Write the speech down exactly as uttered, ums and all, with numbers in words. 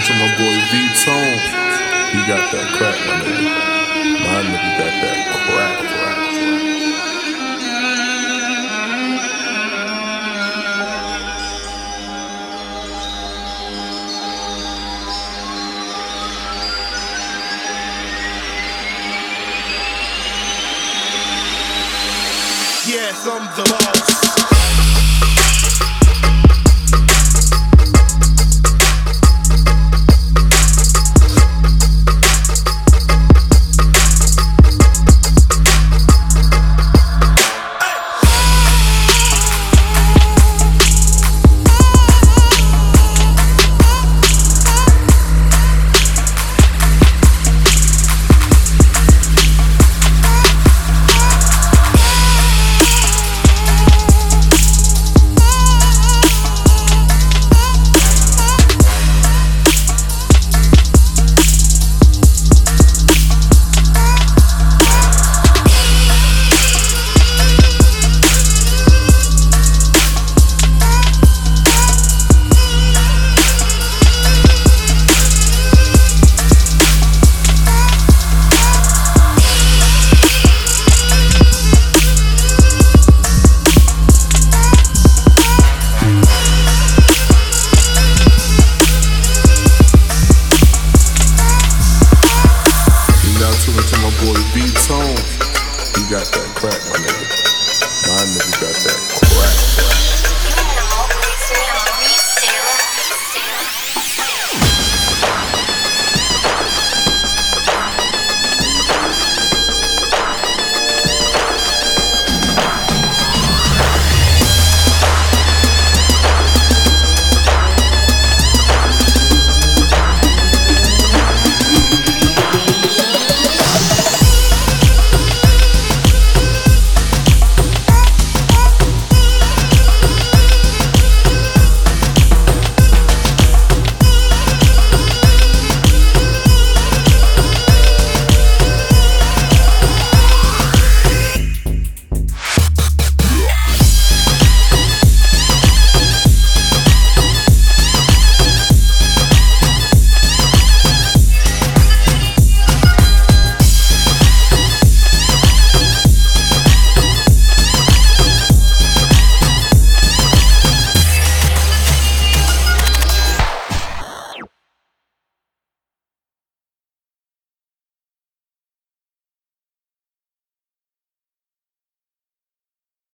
to my boy V-Tone. He got that crack, my nigga. My nigga got that crack, crack, crack. Yes, I'm the boss. To my boy V-Tone, he got that crack, my nigga. My nigga got that